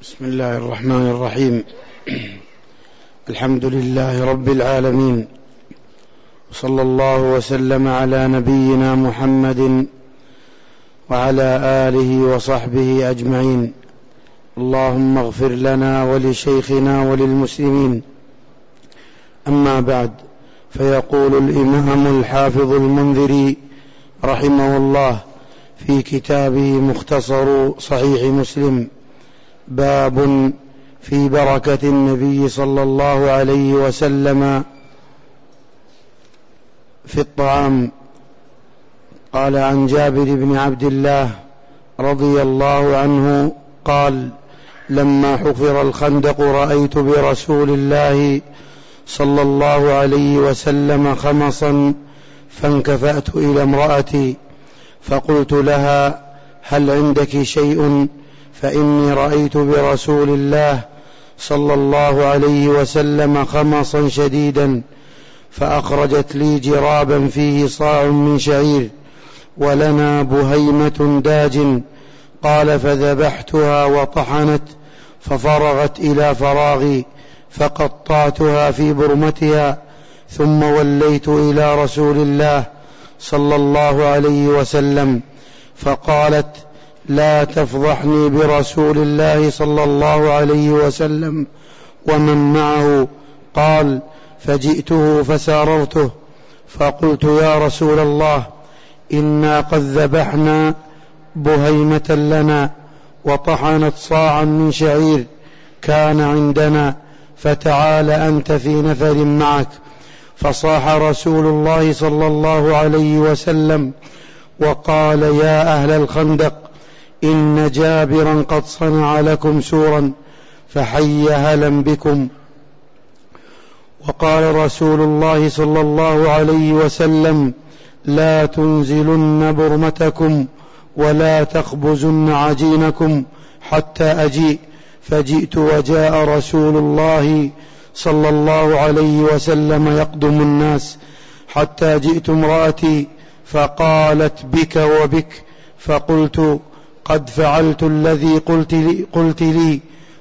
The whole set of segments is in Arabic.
بسم الله الرحمن الرحيم. الحمد لله رب العالمين، وصلى الله وسلم على نبينا محمد وعلى آله وصحبه أجمعين. اللهم اغفر لنا ولشيخنا وللمسلمين. أما بعد، فيقول الإمام الحافظ المنذري رحمه الله في كتابه مختصر صحيح مسلم: باب في بركة النبي صلى الله عليه وسلم في الطعام. قال عن جابر بن عبد الله رضي الله عنه قال: لما حفر الخندق رأيت برسول الله صلى الله عليه وسلم خمصا، فانكفأت إلى امرأتي فقلت لها: هل عندك شيء؟ فإني رأيت برسول الله صلى الله عليه وسلم خمصا شديدا. فأخرجت لي جرابا فيه صاع من شعير، ولنا بهيمة داج. قال: فذبحتها وطحنت، ففرغت إلى فراغي، فقطعتها في برمتها، ثم وليت إلى رسول الله صلى الله عليه وسلم، فقالت: لا تفضحني برسول الله صلى الله عليه وسلم ومن معه. قال: فجئته فساررته، فقلت: يا رسول الله، إنا قد ذبحنا بهيمة لنا وطحنت صاعا من شعير كان عندنا، فتعال أنت في نفر معك. فصاح رسول الله صلى الله عليه وسلم وقال: يا أهل الخندق، إن جابرا قد صنع لكم سورا، فحي هلا بكم. وقال رسول الله صلى الله عليه وسلم: لا تنزلن برمتكم ولا تخبزن عجينكم حتى أجيء. فجئت وجاء رسول الله صلى الله عليه وسلم يقدم الناس، حتى جئت امرأتي فقالت: بك وبك. فقلت: قد فعلت الذي قلت لي.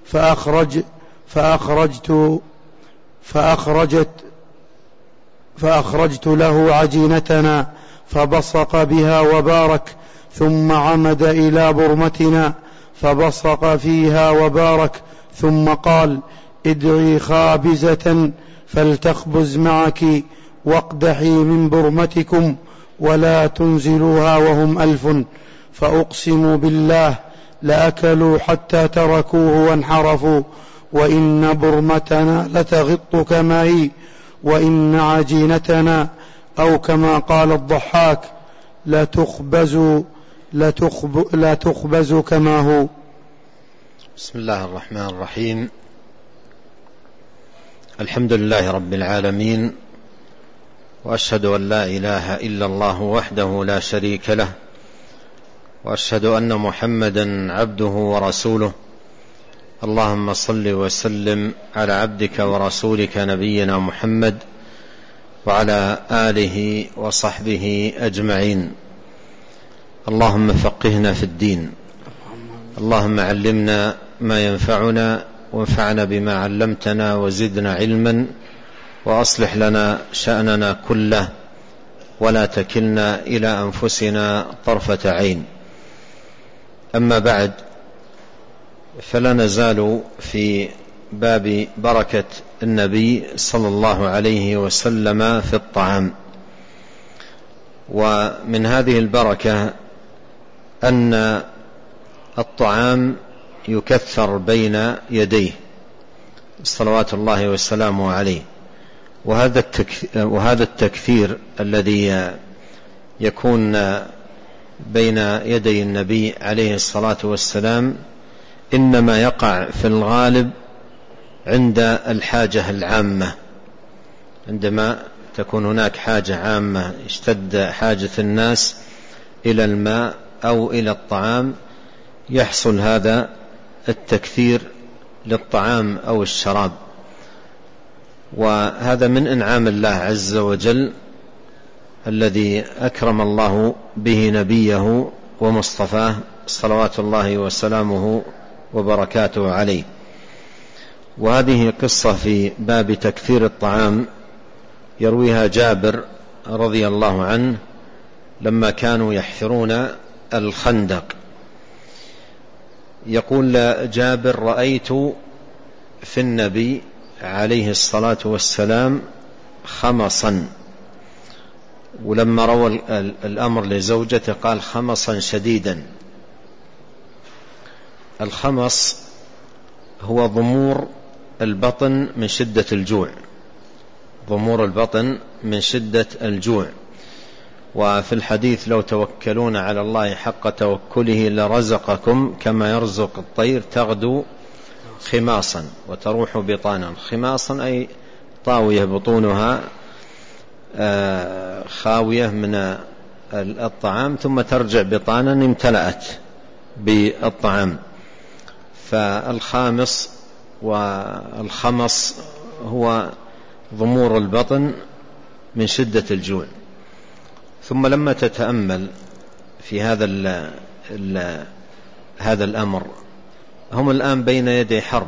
فأخرجت له عجينتنا فبصق بها وبارك، ثم عمد إلى برمتنا فبصق فيها وبارك، ثم قال: ادعي خابزة فلتخبز معك، واقدحي من برمتكم ولا تنزلوها وهم 1000. فأقسم بالله لأكلوا حتى تركوه وانحرفوا، وإن برمتنا لتغط كما هي، وإن عجينتنا أو كما قال الضحاك لا تخبز كما هو. بسم الله الرحمن الرحيم. الحمد لله رب العالمين، وأشهد أن لا إله إلا الله وحده لا شريك له، وأشهد أن محمدا عبده ورسوله. اللهم صل وسلم على عبدك ورسولك نبينا محمد وعلى آله وصحبه أجمعين. اللهم فقهنا في الدين، اللهم علمنا ما ينفعنا، وانفعنا بما علمتنا، وزدنا علما، وأصلح لنا شأننا كله، ولا تكلنا إلى أنفسنا طرفة عين. أما بعد، فلا نزال في باب بركة النبي صلى الله عليه وسلم في الطعام. ومن هذه البركة أن الطعام يكثر بين يديه صلوات الله وسلامه عليه، وهذا التكثير الذي يكون بين يدي النبي عليه الصلاة والسلام إنما يقع في الغالب عند الحاجة العامة، عندما تكون هناك حاجة عامة اشتد حاجة الناس إلى الماء أو إلى الطعام، يحصل هذا التكثير للطعام أو الشراب. وهذا من إنعام الله عز وجل الذي أكرم الله به نبيه ومصطفاه صلوات الله وسلامه وبركاته عليه. وهذه قصة في باب تكثير الطعام يرويها جابر رضي الله عنه لما كانوا يحفرون الخندق. يقول جابر: رأيت في النبي عليه الصلاة والسلام خمصا. ولما روى الأمر لزوجته قال: خمصا شديدا. الخمص هو ضمور البطن من شدة الجوع، ضمور البطن من شدة الجوع. وفي الحديث: لو توكلون على الله حق توكله لرزقكم كما يرزق الطير تغدو خماصا وتروح بطانا. خماصا أي طاوية بطونها خاوية من الطعام، ثم ترجع بطانا امتلأت بالطعام. فالخامص والخمص هو ضمور البطن من شدة الجوع. ثم لما تتأمل في هذا الأمر، هم الآن بين يدي حرب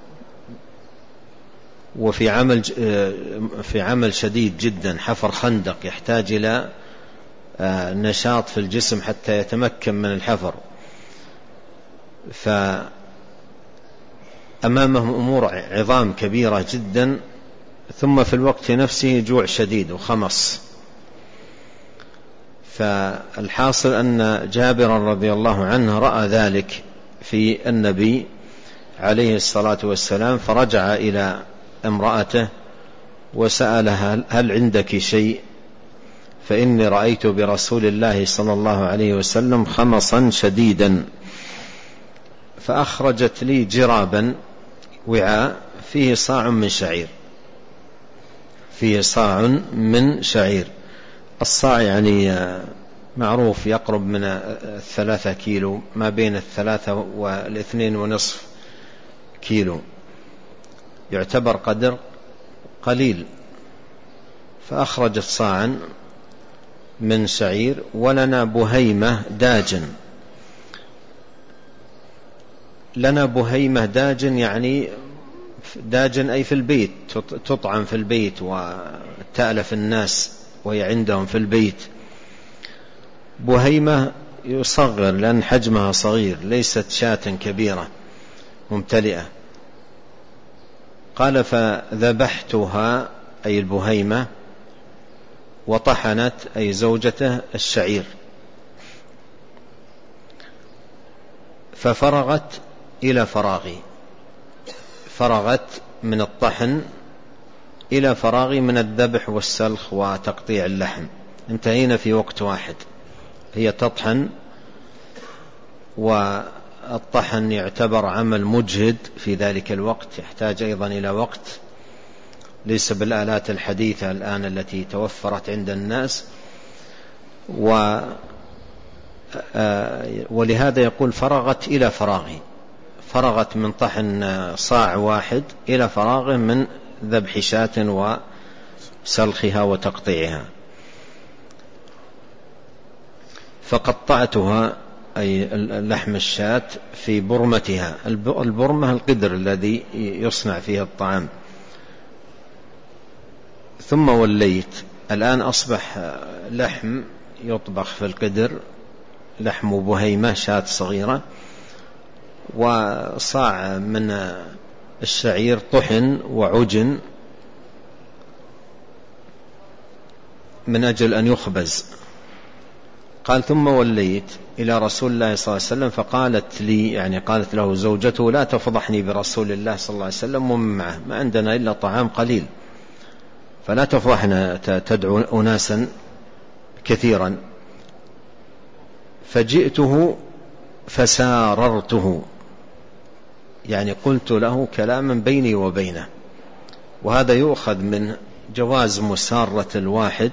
وفي عمل شديد جدا، حفر خندق يحتاج إلى نشاط في الجسم حتى يتمكن من الحفر. فأمامهم أمور عظام كبيرة جدا، ثم في الوقت نفسه جوع شديد وخمص. فالحاصل أن جابر رضي الله عنه رأى ذلك في النبي عليه الصلاة والسلام، فرجع إلى امرأته وسألها: هل عندك شيء؟ فإني رأيت برسول الله صلى الله عليه وسلم خمصا شديدا. فأخرجت لي جرابا، وعاء فيه صاع من شعير، فيه صاع من شعير. الصاع يعني معروف يقرب من 3 كيلو، ما بين 3 و2.5 كيلو، يعتبر قدر قليل. فأخرجت صاعا من شعير. ولنا بهيمة داجن. لنا بهيمة داجن يعني داجن أي في البيت، تطعم في البيت وتألف الناس وهي عندهم في البيت. بهيمة يصغر لأن حجمها صغير، ليست شاة كبيرة ممتلئة. قال: فذبحتها أي البهيمة، وطحنت أي زوجته الشعير، ففرغت إلى فراغي، فرغت من الطحن إلى فراغي من الذبح والسلخ وتقطيع اللحم. انتهينا في وقت واحد. هي تطحن، والطحن يعتبر عمل مجهد في ذلك الوقت، يحتاج أيضا إلى وقت، ليس بالآلات الحديثة الآن التي توفرت عند الناس. ولهذا يقول: فرغت إلى فراغي، فرغت من طحن صاع واحد إلى فراغه من ذبح شاة وسلخها وتقطيعها. فقطعتها أي لحم الشاة في برمتها. البرمة القدر الذي يصنع فيه الطعام. ثم وليت. الآن أصبح لحم يطبخ في القدر، لحم بهيمة شاة صغيرة، وصاع من الشعير طحن وعجن من أجل أن يخبز. قال: ثم وليت إلى رسول الله صلى الله عليه وسلم، فقالت لي، يعني قالت له زوجته: لا تفضحني برسول الله صلى الله عليه وسلم ومن معه، ما عندنا إلا طعام قليل، فلا تفضحنا تدعو أناسا كثيرا. فجئته فساررته، يعني قلت له كلاما بيني وبينه. وهذا يؤخذ من جواز مسارة الواحد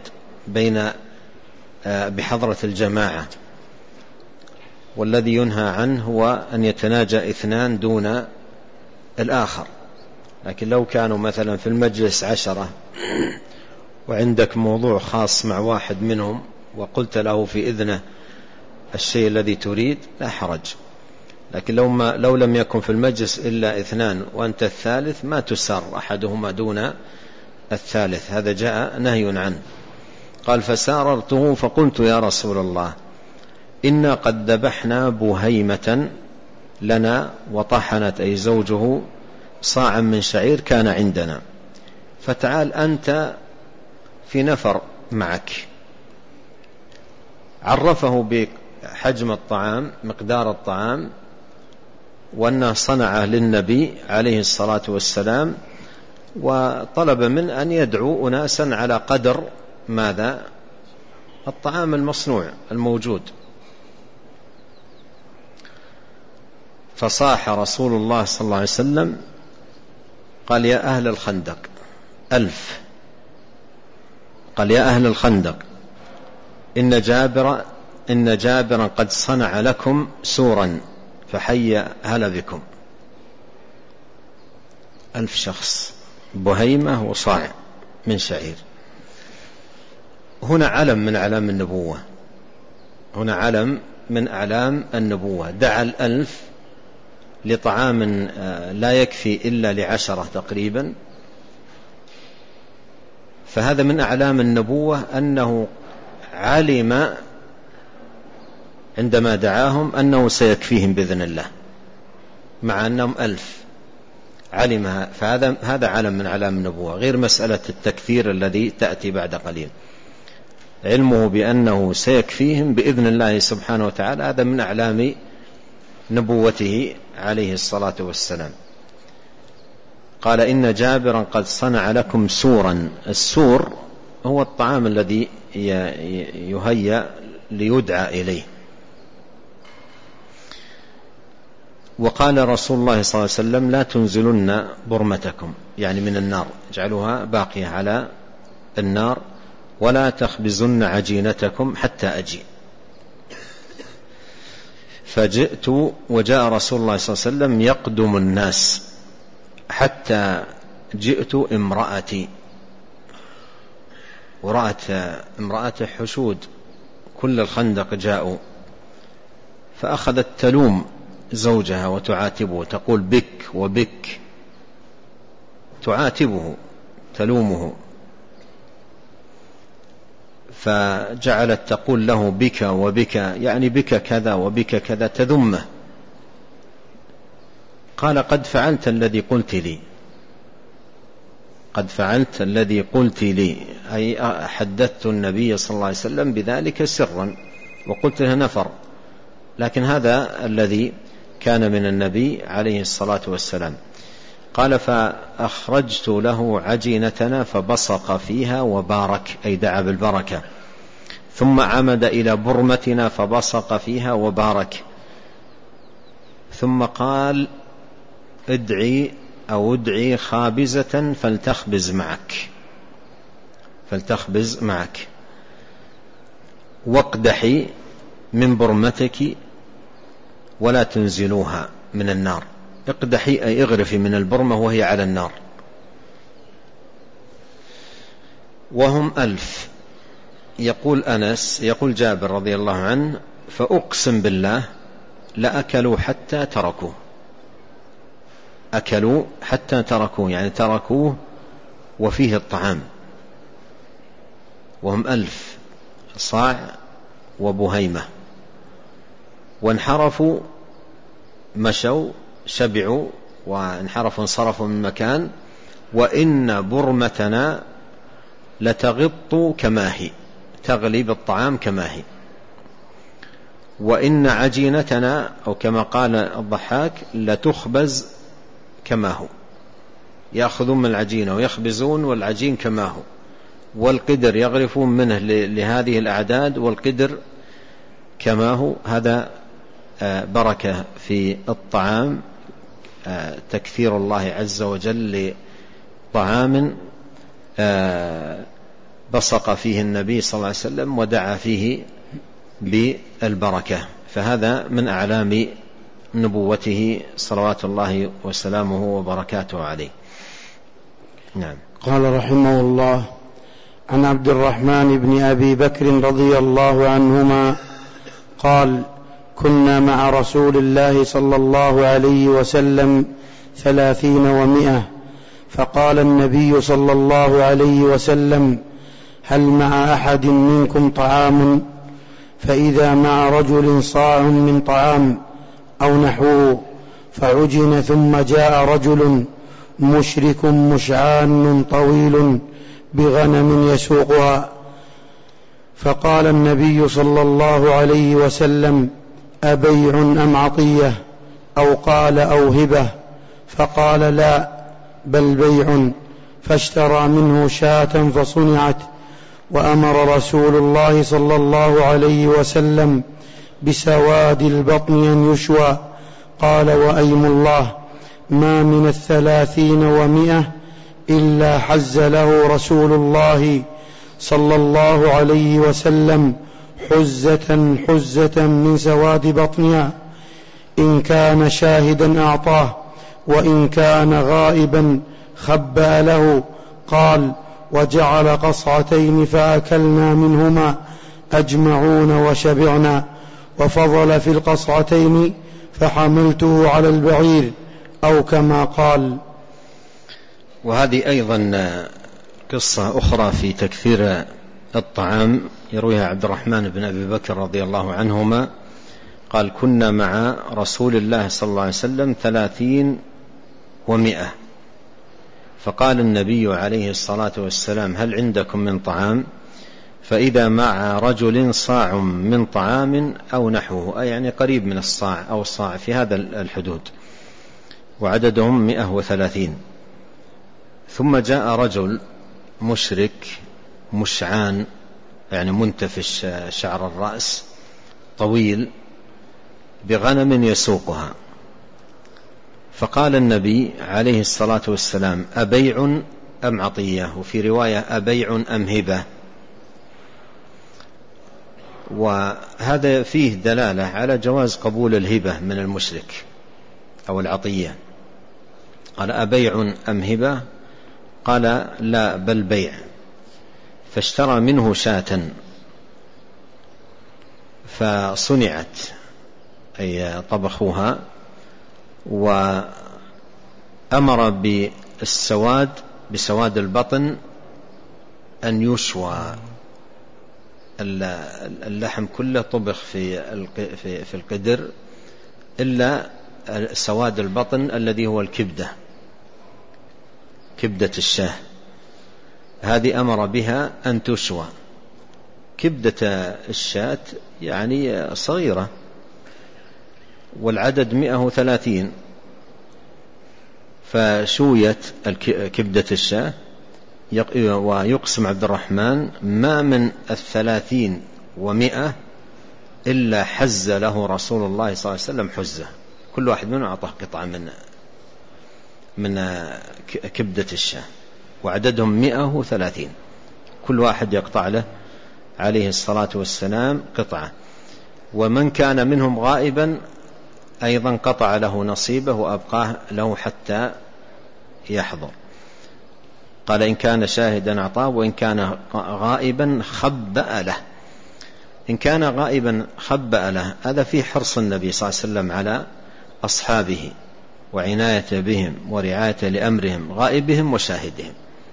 بحضرة الجماعة، والذي ينهى عنه هو أن يتناجى 2 دون الآخر. لكن لو كانوا مثلا في المجلس 10 وعندك موضوع خاص مع واحد منهم وقلت له في إذنه الشيء الذي تريد، لا حرج. لكن لو لم يكن في المجلس إلا 2 وأنت الثالث ما تسر أحدهما دون الثالث، هذا جاء نهي عنه. قال فساررته فقلت يا رسول الله إنا قد ذبحنا بهيمة لنا وطحنت أي زوجه صاعا من شعير كان عندنا، فتعال أنت في نفر معك. عرفه بحجم الطعام مقدار الطعام وأنه صنعه للنبي عليه الصلاة والسلام، وطلب من أن يدعو أناسا على قدر ماذا؟ الطعام المصنوع الموجود. فصاح رسول الله صلى الله عليه وسلم قال يا أهل الخندق 1000، قال يا أهل الخندق إن جابرا قد صنع لكم سورا فحي هلا بكم. 1000 شخص، بهيمة وصاع من شعير. هنا علم من أعلام النبوة، هنا علم من أعلام النبوة. دعا 1000 لطعام لا يكفي إلا ل10 تقريبا، فهذا من أعلام النبوة أنه علم عندما دعاهم أنه سيكفيهم بإذن الله، مع أنهم 1000 علمها. فهذا علم من علام النبوة، غير مسألة التكثير الذي تأتي بعد قليل. علمه بأنه سيكفيهم بإذن الله سبحانه وتعالى، هذا من أعلام نبوته عليه الصلاة والسلام. قال إن جابرا قد صنع لكم سورا. السور هو الطعام الذي يهيأ ليدعى إليه. وقال رسول الله صلى الله عليه وسلم لا تنزلن برمتكم، يعني من النار، اجعلوها باقية على النار، ولا تخبزن عجينتكم حتى أجي. فجئت وجاء رسول الله صلى الله عليه وسلم يقدم الناس حتى جئت امرأتي، ورأت امرأة حشود كل الخندق جاءوا، فأخذت تلوم زوجها وتعاتبه، تقول بك وبك، تعاتبه تلومه، فجعلت تقول له بك وبك، يعني بك كذا وبك كذا، تذمه. قال قد فعلت الذي قلت لي، قد فعلت الذي قلت لي، أي حدثت النبي صلى الله عليه وسلم بذلك سرا وقلت له نفر، لكن هذا الذي كان من النبي عليه الصلاة والسلام. قال فأخرجت له عجينتنا فبصق فيها وبارك، أي دعا بالبركة، ثم عمد إلى برمتنا فبصق فيها وبارك، ثم قال ادعي خابزة فلتخبز معك واقدحي من برمتك ولا تنزلوها من النار. اقدحي أي اغرفي من البرمة وهي على النار. وهم 1000. يقول أنس، يقول جابر رضي الله عنه فأقسم بالله لأكلوا حتى تركوه، أكلوا حتى تركوه، يعني تركوه وفيه الطعام، وهم 1000 صاع وبهيمة، وانحرفوا مشوا شبعوا وانحرفوا انصرفوا من مكان. وإن برمتنا لتغط كما هي، تغلي بالطعام كما هي. وإن عجينتنا أو كما قال الضحاك لتخبز كما هو، يأخذون من العجينة ويخبزون والعجين كما هو، والقدر يغرفون منه لهذه الأعداد والقدر كما هو. هذا بركة في الطعام، تكثير الله عز وجل لطعام بصق فيه النبي صلى الله عليه وسلم ودعا فيه بالبركة، فهذا من أعلام نبوته صلوات الله وسلامه وبركاته عليه. نعم. قال رحمه الله عن عبد الرحمن بن أبي بكر رضي الله عنهما قال كنا مع رسول الله صلى الله عليه وسلم 30 و100. فقال النبي صلى الله عليه وسلم: هل مع أحد منكم طعام؟ فإذا مع رجل صاع من طعام أو نحوه فعجن، ثم جاء رجل مشرك مشعان طويل بغنم يسوقها، فقال النبي صلى الله عليه وسلم: أبيع أم عطية؟ أو قال: أو هبة؟ فقال: لا، بل بيع. فاشترى منه شاة فصنعت. وأمر رسول الله صلى الله عليه وسلم بسواد البطن أن يشوى. قال: وأيم الله ما من 30 و100 إلا حز له رسول الله صلى الله عليه وسلم حزة من سواد بطنها، إن كان شاهدا أعطاه، وإن كان غائبا خبأ له. قال: وجعل قصعتين فأكلنا منهما أجمعون وشبعنا، وفضل في القصعتين فحملته على البعير، أو كما قال. وهذه أيضا قصة أخرى في تكثير الطعام، يرويها عبد الرحمن بن أبي بكر رضي الله عنهما قال: كنا مع رسول الله صلى الله عليه وسلم 30 و100. فقال النبي عليه الصلاة والسلام: هل عندكم من طعام؟ فإذا مع رجل صاع من طعام أو نحوه، أي يعني قريب من الصاع أو الصاع، في هذا الحدود، وعددهم 130. ثم جاء رجل مشرك مشعان، يعني منتفش شعر الرأس طويل، بغنم يسوقها. فقال النبي عليه الصلاة والسلام: أبيع أم عطية؟ وفي رواية: أبيع أم هبة؟ وهذا فيه دلالة على جواز قبول الهبة من المشرك أو العطية. قال: أبيع أم هبة؟ قال: لا، بل بيع. فاشترى منه شاة فصنعت، أي طبخوها، وأمر بسواد البطن أن يشوى. اللحم كله طبخ في القدر إلا سواد البطن الذي هو الكبدة، كبدة الشاه، هذه أمر بها أن تشوى. كبدة الشاة يعني صغيرة، والعدد 130، فشويت كبدة الشاة. ويقسم عبد الرحمن: ما من 30 و100 إلا حز له رسول الله صلى الله عليه وسلم حزة، كل واحد منهم أعطاه قطعة من كبدة الشاة، وعددهم 130، كل واحد يقطع له عليه الصلاة والسلام قطعة. ومن كان منهم غائبا أيضا قطع له نصيبه وأبقاه له حتى يحضر. قال: إن كان شاهدا أعطاه، وإن كان غائبا خبأ له. إن كان غائبا خبأ له، هذا فيه حرص النبي صلى الله عليه وسلم على أصحابه وعناية بهم ورعاية لأمرهم، غائبهم وشاهدهم.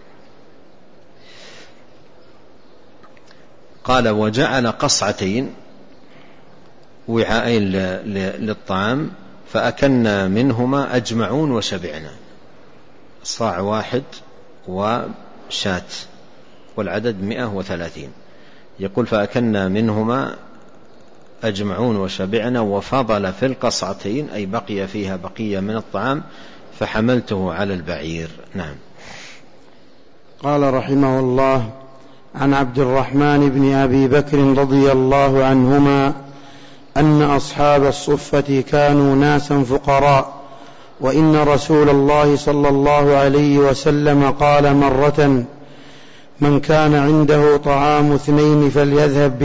قال: وجعل قصعتين، وعاءين للطعام، فأكلنا منهما أجمعون وشبعنا، صاع واحد وشات، والعدد 130. يقول: فأكلنا منهما أجمعون وشبعنا، وفضل في القصعتين، أي بقي فيها بقية من الطعام، فحملته على البعير. نعم. قال رحمه الله: عن عبد الرحمن بن أبي بكر رضي الله عنهما أن أصحاب الصفة كانوا ناسا فقراء، وإن رسول الله صلى الله عليه وسلم قال مرة: من كان عنده طعام 2 فليذهب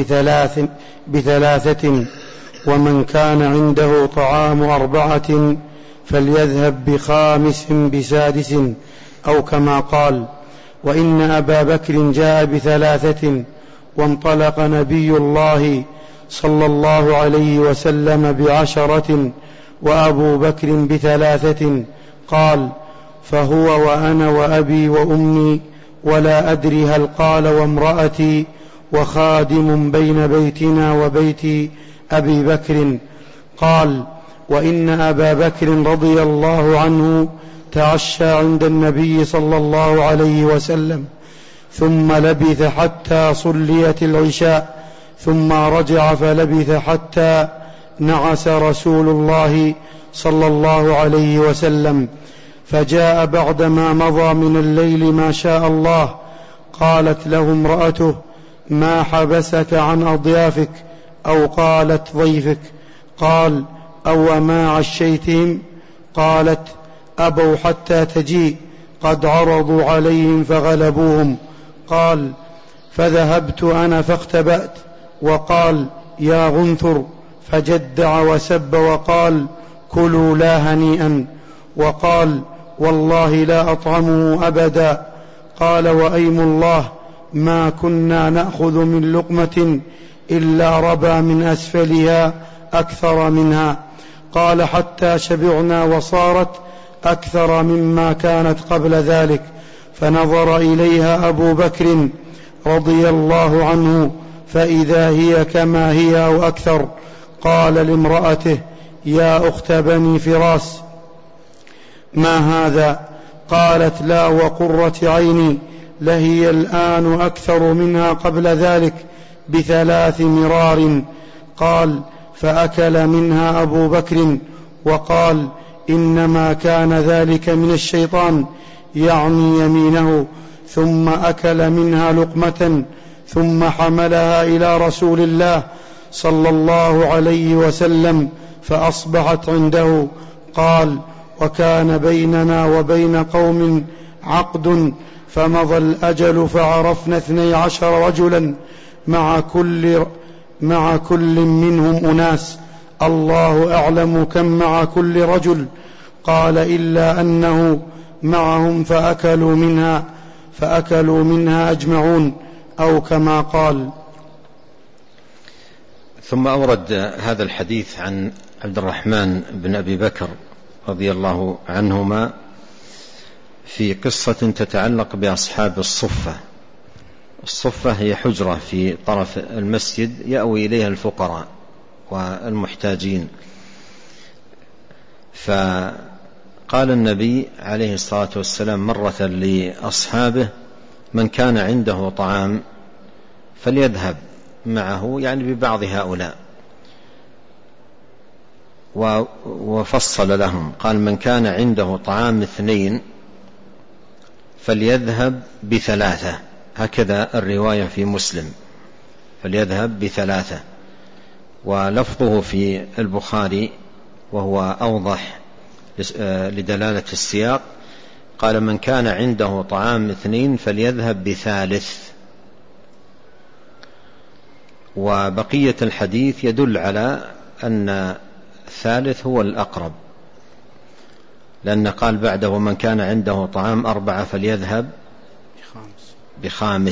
ب3، ومن كان عنده طعام 4 فليذهب ب5 ب6، أو كما قال. وإن أبا بكر جاء ب3، وانطلق نبي الله صلى الله عليه وسلم ب10 وأبو بكر ب3. قال: فهو وأنا وأبي وأمي، ولا أدري هل قال وامرأتي وخادم بين بيتنا وبيت أبي بكر. قال: وإن أبا بكر رضي الله عنه تعشى عند النبي صلى الله عليه وسلم، ثم لبث حتى صليت العشاء، ثم رجع فلبث حتى نعس رسول الله صلى الله عليه وسلم، فجاء بعدما مضى من الليل ما شاء الله. قالت له امرأته: ما حبسك عن أضيافك؟ أو قالت: ضيفك. قال: أو ما عشيتهم؟ قالت: أبوا حتى تجيء، قد عرضوا عليهم فغلبوهم. قال: فذهبت أنا فاختبأت. وقال: يا غنثر، فجدع وسب وقال: كلوا لا هنيئا. وقال: والله لا أطعمه أبدا. قال: وأيم الله ما كنا نأخذ من لقمة إلا ربى من أسفلها أكثر منها. قال: حتى شبعنا وصارت أكثر مما كانت قبل ذلك. فنظر إليها أبو بكر رضي الله عنه فإذا هي كما هي أو أكثر. قال لامرأته: يا أخت بني فراس، ما هذا؟ قالت: لا وقرة عيني، لهي الآن أكثر منها قبل ذلك ب3 مرار. قال: فأكل منها أبو بكر وقال: إنما كان ذلك من الشيطان، يعني يمينه. ثم أكل منها لقمة، ثم حملها إلى رسول الله صلى الله عليه وسلم فأصبحت عنده. قال: وكان بيننا وبين قوم عقد، فمضى الأجل فعرفنا 12 رجلا مع كل منهم أناس، الله أعلم كم مع كل رجل. قال: إلا أنه معهم فأكلوا منها أجمعون، أو كما قال. ثم أورد هذا الحديث عن عبد الرحمن بن أبي بكر رضي الله عنهما في قصة تتعلق بأصحاب الصفة. الصفة هي حجرة في طرف المسجد يأوي إليها الفقراء والمحتاجين. فقال النبي عليه الصلاة والسلام مرة لأصحابه: من كان عنده طعام فليذهب معه، يعني ببعض هؤلاء. وفصل لهم قال: من كان عنده طعام 2 فليذهب ب3. هكذا الرواية في مسلم، فليذهب ب3. ولفظه في البخاري وهو أوضح لدلالة السياق، قال: من كان عنده طعام 2 فليذهب ب3. وبقية الحديث يدل على أن الثالث هو الأقرب، لأن قال بعده: من كان عنده طعام 4 فليذهب ب5.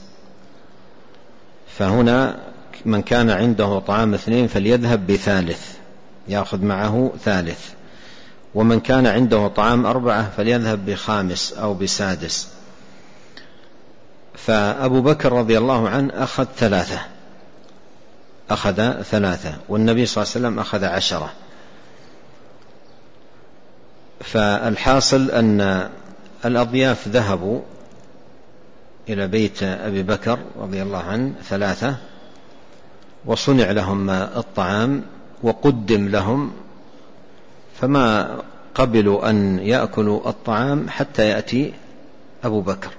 فهنا من كان عنده طعام 2 فليذهب ب3، يأخذ معه 3. ومن كان عنده طعام 4 فليذهب ب5 أو ب6. فأبو بكر رضي الله عنه أخذ 3، والنبي صلى الله عليه وسلم أخذ 10. فالحاصل أن الأضياف ذهبوا إلى بيت أبي بكر رضي الله عنه 3، وصنع لهم الطعام وقدم لهم، فما قبلوا أن يأكلوا الطعام حتى يأتي أبو بكر.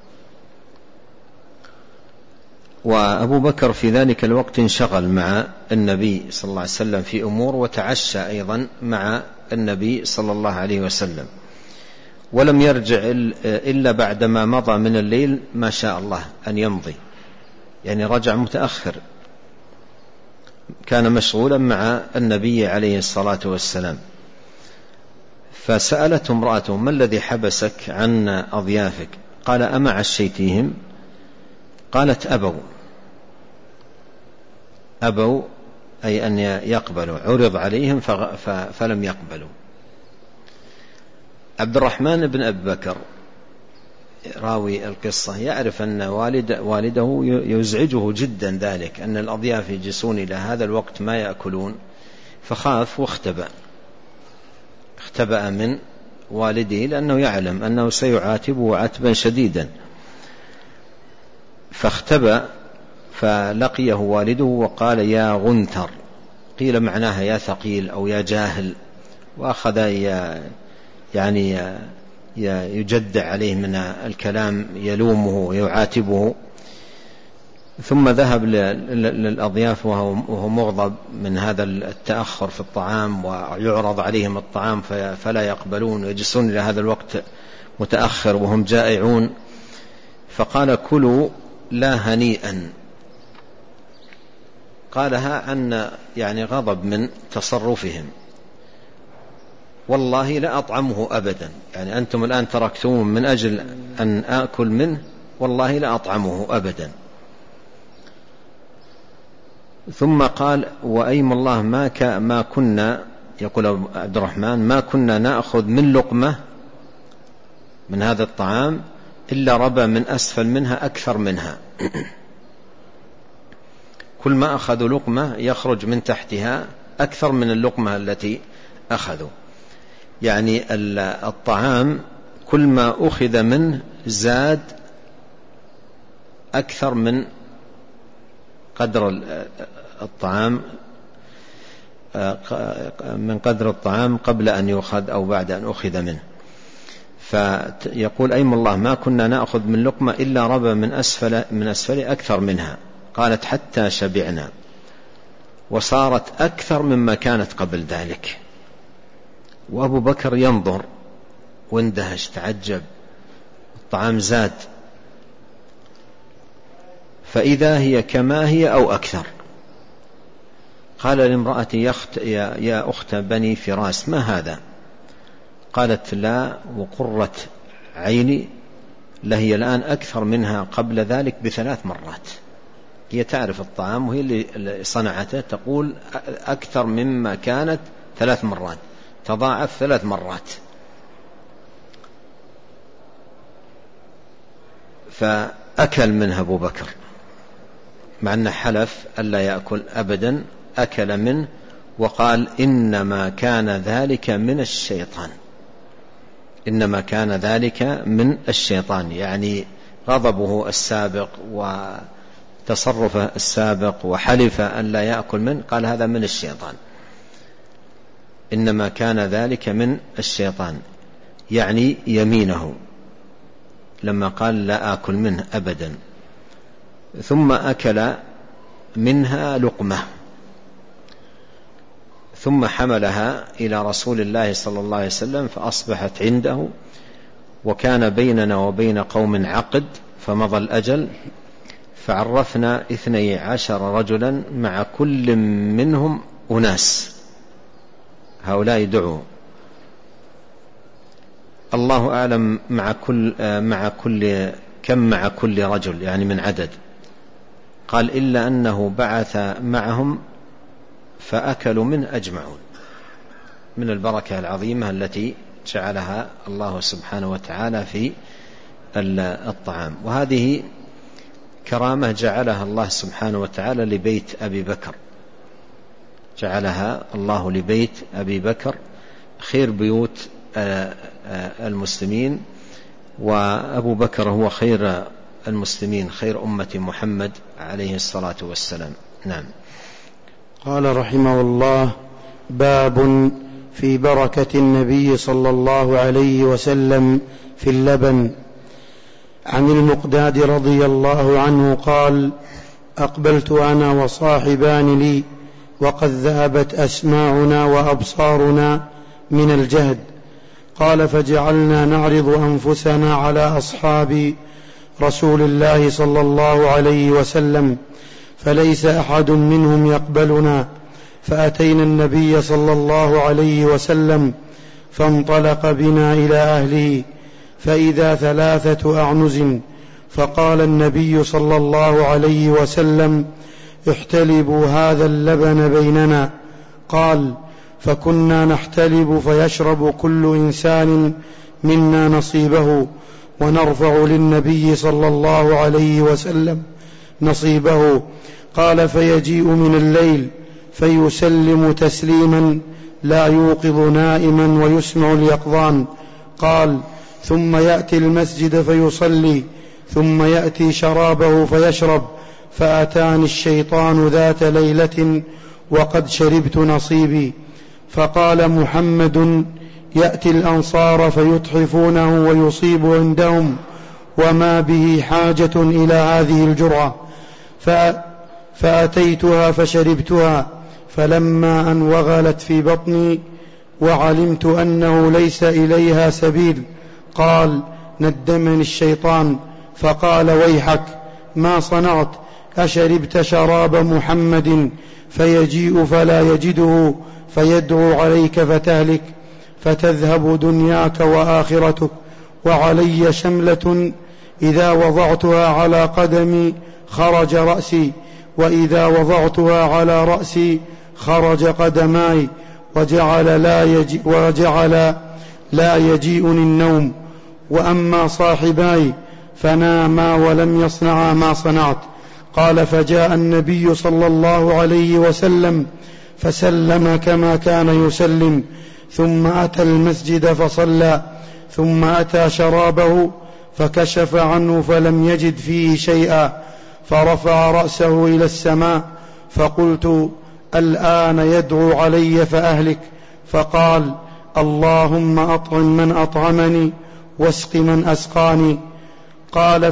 وأبو بكر في ذلك الوقت انشغل مع النبي صلى الله عليه وسلم في أمور، وتعشى أيضا مع النبي صلى الله عليه وسلم، ولم يرجع إلا بعدما مضى من الليل ما شاء الله أن يمضي، يعني رجع متأخر، كان مشغولا مع النبي عليه الصلاة والسلام. فسألته امرأته: ما الذي حبسك عن أضيافك؟ قال: أما عشيتيهم؟ قالت: أبوا أي أن يقبلوا، عرض عليهم فلم يقبلوا. عبد الرحمن بن أبي بكر راوي القصة يعرف أن والده يزعجه جدا ذلك، أن الأضياف يجلسون إلى هذا الوقت ما يأكلون، فخاف اختبأ من والده لأنه يعلم أنه سيعاتبه عتبا شديدا، فاختبأ، فلقيه والده وقال: يا غنثر، قيل معناها يا ثقيل أو يا جاهل، وأخذ يعني يجدع عليه من الكلام، يلومه ويعاتبه. ثم ذهب للأضياف وهو مغضب من هذا التأخر في الطعام، ويعرض عليهم الطعام فلا يقبلون، ويجلسون إلى هذا الوقت متأخر وهم جائعون، فقال: كلوا لا هنيئا. قالها عن يعني غضب من تصرفهم: والله لا أطعمه أبدا، يعني أنتم الآن تركتم من أجل أن آكل منه، والله لا أطعمه أبدا. ثم قال: وأيم الله ما كنا، يقول عبد الرحمن، ما كنا نأخذ من لقمة من هذا الطعام إلا ربى من أسفل منها أكثر منها. كل ما أخذوا لقمة يخرج من تحتها أكثر من اللقمة التي أخذوا، يعني الطعام كل ما أخذ منه زاد أكثر من قدر الطعام، من قدر الطعام قبل أن يؤخذ أو بعد أن أخذ منه. فيقول: أيم الله ما كنا نأخذ من لقمة إلا ربى من أسفل أكثر منها. قالت: حتى شبعنا، وصارت أكثر مما كانت قبل ذلك. وأبو بكر ينظر واندهش، تعجب، الطعام زاد، فإذا هي كما هي أو أكثر. قال لامرأتي: يا أخت بني فراس، ما هذا؟ قالت: لا، وقرة عيني لهي الآن أكثر منها قبل ذلك ب3 مرات. هي تعرف الطعام وهي اللي صنعته، تقول أكثر مما كانت 3 مرات، تضاعف 3 مرات. فأكل منها أبو بكر، مع أنه حلف ألا يأكل أبدا، أكل منه وقال: إنما كان ذلك من الشيطان، إنما كان ذلك من الشيطان، يعني غضبه السابق وتصرفه السابق وحلف ألا يأكل منه، قال هذا من الشيطان، إنما كان ذلك من الشيطان، يعني يمينه لما قال لا آكل منه أبدا. ثم أكل منها لقمة، ثم حملها إلى رسول الله صلى الله عليه وسلم، فأصبحت عنده، وكان بيننا وبين قوم عقد، فمضى الأجل، فعرفنا 12 رجلا مع كل منهم أناس، هؤلاء دعوا، الله أعلم مع كل رجل يعني من عدد. قال: إلا أنه بعث معهم فأكلوا من أجمعون، من البركة العظيمة التي جعلها الله سبحانه وتعالى في الطعام. وهذه كرامة جعلها الله سبحانه وتعالى لبيت أبي بكر، جعلها الله لبيت أبي بكر خير بيوت المسلمين، وأبو بكر هو خير المسلمين، خير أمة محمد عليه الصلاة والسلام. نعم. قال رحمه الله: باب في بركة النبي صلى الله عليه وسلم في اللبن. عن المقداد رضي الله عنه قال: أقبلت أنا وصاحبان لي وقد ذهبت أسماعنا وأبصارنا من الجهد. قال: فجعلنا نعرض أنفسنا على أصحاب رسول الله صلى الله عليه وسلم، فليس أحد منهم يقبلنا، فأتينا النبي صلى الله عليه وسلم، فانطلق بنا إلى أهله، فإذا 3 أعنز، فقال النبي صلى الله عليه وسلم: احتلبوا هذا اللبن بيننا. قال: فكنا نحتلب فيشرب كل إنسان منا نصيبه، ونرفع للنبي صلى الله عليه وسلم نصيبه. قال: فيجيء من الليل فيسلم تسليما لا يوقظ نائما ويسمع اليقظان. قال: ثم يأتي المسجد فيصلي، ثم يأتي شرابه فيشرب. فأتاني الشيطان ذات ليلة وقد شربت نصيبي، فقال: محمد يأتي الأنصار فيتحفونه ويصيب عندهم، وما به حاجة إلى هذه الجرعة. فأتيتها فشربتها، فلما أن وغلت في بطني وعلمت أنه ليس إليها سبيل، قال: ندمني الشيطان فقال: ويحك، ما صنعت؟ أشربت شراب محمد فيجيء فلا يجده فيدعو عليك فتهلك، فتذهب دنياك وآخرتك، وعلي شملة إذا وضعتها على قدمي خرج رأسي، وإذا وضعتها على رأسي خرج قدماي، وجعل لا يجيئني النوم. وأما صاحباي فناما ولم يصنعا ما صنعت. قال: فجاء النبي صلى الله عليه وسلم فسلم كما كان يسلم، ثم أتى المسجد فصلى، ثم أتى شرابه فكشف عنه فلم يجد فيه شيئا، فرفع رأسه إلى السماء، فقلت: الآن يدعو علي فأهلك. فقال: اللهم أطعم من أطعمني واسق من أسقاني. قال: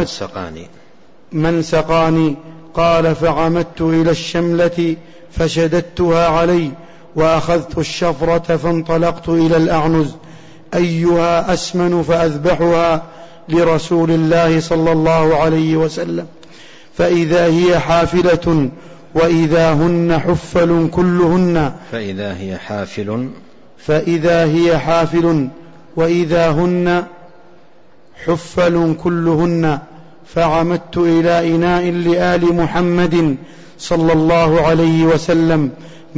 من سقاني. قال: فعمدت إلى الشملة فشددتها علي، وأخذت الشفرة فانطلقت إلى الأعنز أيها أسمن فأذبحها لرسول الله صلى الله عليه وسلم، فإذا هي حافلة وإذا هن حفل كلهن، فإذا هي حافل وإذا هن حفل كلهن. فعمدت إلى إناء لآل محمد صلى الله عليه وسلم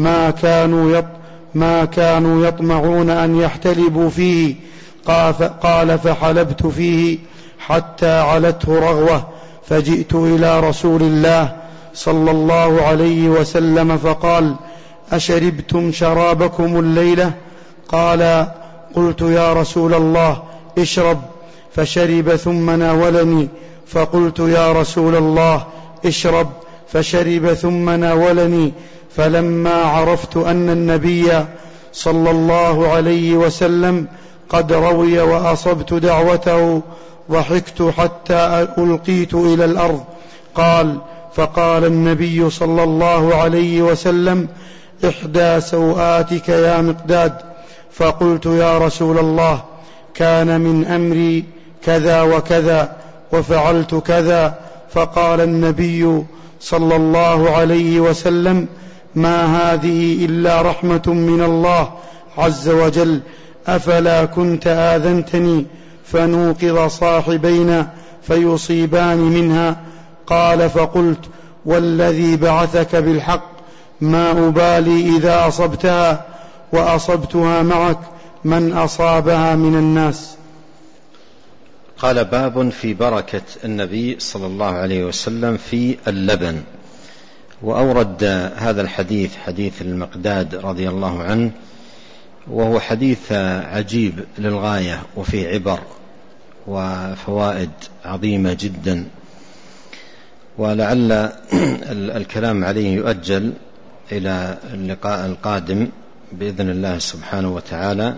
ما كانوا يطمعون أن يحتلبوا فيه. قال: فحلبت فيه حتى علته رغوة، فجئت إلى رسول الله صلى الله عليه وسلم فقال: أشربتم شرابكم الليلة؟ قال: قلت: يا رسول الله اشرب. فشرب ثم ناولني، فقلت: يا رسول الله اشرب. فشرب ثم ناولني، فلما عرفت أن النبي صلى الله عليه وسلم قد روي وأصبت دعوته ضحكت حتى ألقيت إلى الأرض. فقال النبي صلى الله عليه وسلم: إحدى سوآتك يا مقداد. فقلت: يا رسول الله كان من أمري كذا وكذا وفعلت كذا. فقال النبي صلى الله عليه وسلم: ما هذه إلا رحمة من الله عز وجل، أفلا كنت آذنتني فنوقظ صاحبينا فيصيبان منها؟ قال: فقلت: والذي بعثك بالحق ما أبالي إذا أصبتها وأصبتها معك من أصابها من الناس. قال: باب في بركة النبي صلى الله عليه وسلم في اللبن. وأورد هذا الحديث، حديث المقداد رضي الله عنه، وهو حديث عجيب للغاية، وفيه عبر وفوائد عظيمة جدا، ولعل الكلام عليه يؤجل إلى اللقاء القادم بإذن الله سبحانه وتعالى.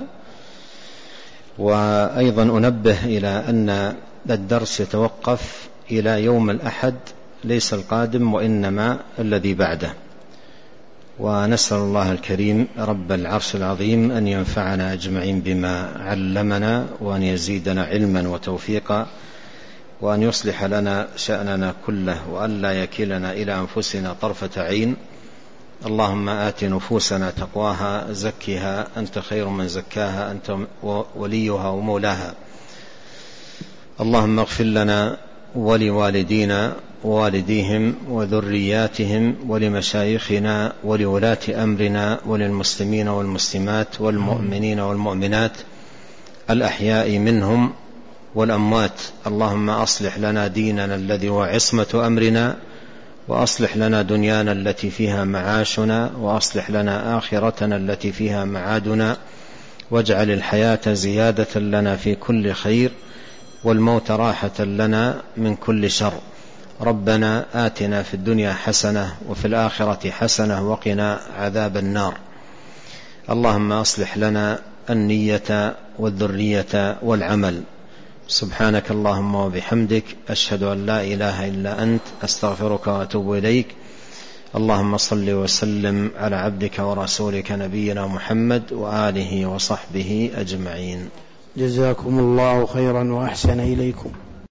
وأيضا أنبه إلى أن الدرس يتوقف إلى يوم الأحد، ليس القادم وإنما الذي بعده. ونسأل الله الكريم رب العرش العظيم أن ينفعنا أجمعين بما علمنا، وأن يزيدنا علما وتوفيقا، وأن يصلح لنا شأننا كله، وأن لا يكلنا إلى أنفسنا طرفة عين. اللهم آت نفوسنا تقواها، زكها أنت خير من زكاها، أنت وليها ومولاها. اللهم اغفر لنا ولوالدينا ووالديهم وذرياتهم ولمشايخنا ولولاة أمرنا وللمسلمين والمسلمات والمؤمنين والمؤمنات الأحياء منهم والأموات. اللهم أصلح لنا ديننا الذي هو عصمة أمرنا، وأصلح لنا دنيانا التي فيها معاشنا، وأصلح لنا آخرتنا التي فيها معادنا، واجعل الحياة زيادة لنا في كل خير، والموت راحة لنا من كل شر. ربنا آتنا في الدنيا حسنة وفي الآخرة حسنة وقنا عذاب النار. اللهم أصلح لنا النية والذرية والعمل. سبحانك اللهم وبحمدك، أشهد أن لا إله إلا أنت، أستغفرك وأتوب إليك. اللهم صل وسلم على عبدك ورسولك نبينا محمد وآله وصحبه أجمعين. جزاكم الله خيرا وأحسن إليكم.